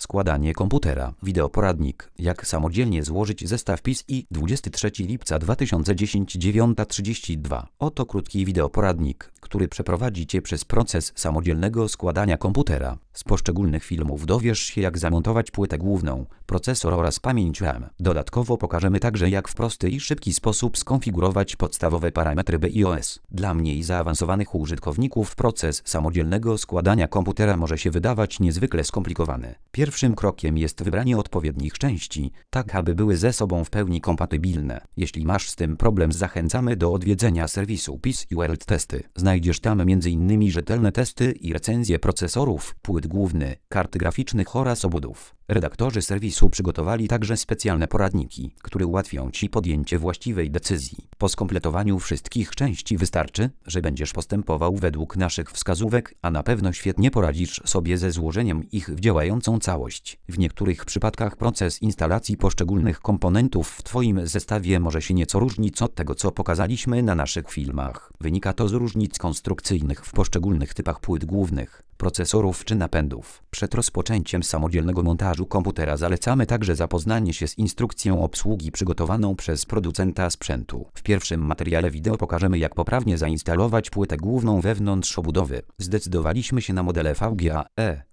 Składanie komputera. Wideoporadnik. Jak samodzielnie złożyć zestaw PCI 23 lipca 2010 9:32. Oto krótki wideoporadnik, który przeprowadzi Cię przez proces samodzielnego składania komputera. Z poszczególnych filmów dowiesz się, jak zamontować płytę główną, procesor oraz pamięć RAM. Dodatkowo pokażemy także, jak w prosty i szybki sposób skonfigurować podstawowe parametry BIOS. Dla mniej zaawansowanych użytkowników proces samodzielnego składania komputera może się wydawać niezwykle skomplikowany. Pierwszym krokiem jest wybranie odpowiednich części, tak aby były ze sobą w pełni kompatybilne. Jeśli masz z tym problem, zachęcamy do odwiedzenia serwisu PC World Testy. Znajdziesz tam m.in. rzetelne testy i recenzje procesorów, płyt głównych, kart graficznych oraz obudów. Redaktorzy serwisu przygotowali także specjalne poradniki, które ułatwią Ci podjęcie właściwej decyzji. Po skompletowaniu wszystkich części wystarczy, że będziesz postępował według naszych wskazówek, a na pewno świetnie poradzisz sobie ze złożeniem ich w działającą całość. W niektórych przypadkach proces instalacji poszczególnych komponentów w Twoim zestawie może się nieco różnić od tego, co pokazaliśmy na naszych filmach. Wynika to z różnic konstrukcyjnych w poszczególnych typach płyt głównych, procesorów czy napędów. Przed rozpoczęciem samodzielnego montażu komputera zalecamy także zapoznanie się z instrukcją obsługi przygotowaną przez producenta sprzętu. W pierwszym materiale wideo pokażemy, jak poprawnie zainstalować płytę główną wewnątrz obudowy. Zdecydowaliśmy się na modele VGA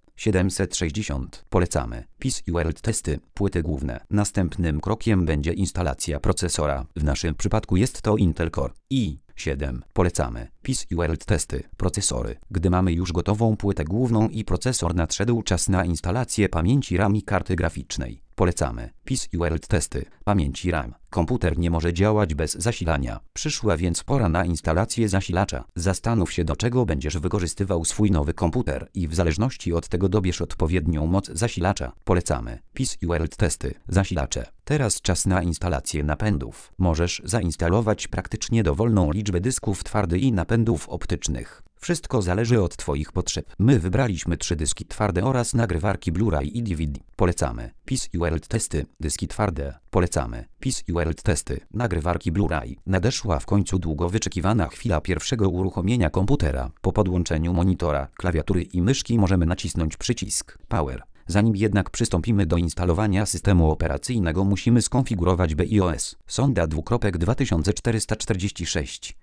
E760. Polecamy. PC World Testy. Płyty główne. Następnym krokiem będzie instalacja procesora. W naszym przypadku jest to Intel Core i7. Polecamy. PC World Testy. Procesory. Gdy mamy już gotową płytę główną i procesor, nadszedł czas na instalację pamięci RAM i karty graficznej. Polecamy. PC World Testy. Pamięci RAM. Komputer nie może działać bez zasilania. Przyszła więc pora na instalację zasilacza. Zastanów się, do czego będziesz wykorzystywał swój nowy komputer i w zależności od tego dobierz odpowiednią moc zasilacza. Polecamy. PC World Testy. Zasilacze. Teraz czas na instalację napędów. Możesz zainstalować praktycznie dowolną liczbę dysków twardych i napędów optycznych. Wszystko zależy od Twoich potrzeb. My wybraliśmy 3 dyski twarde oraz nagrywarki Blu-ray i DVD. Polecamy. PC World Testy. Dyski twarde. Polecamy. PC World Testy. Nagrywarki Blu-ray. Nadeszła w końcu długo wyczekiwana chwila pierwszego uruchomienia komputera. Po podłączeniu monitora, klawiatury i myszki możemy nacisnąć przycisk Power. Zanim jednak przystąpimy do instalowania systemu operacyjnego, musimy skonfigurować BIOS. Sonda 2446.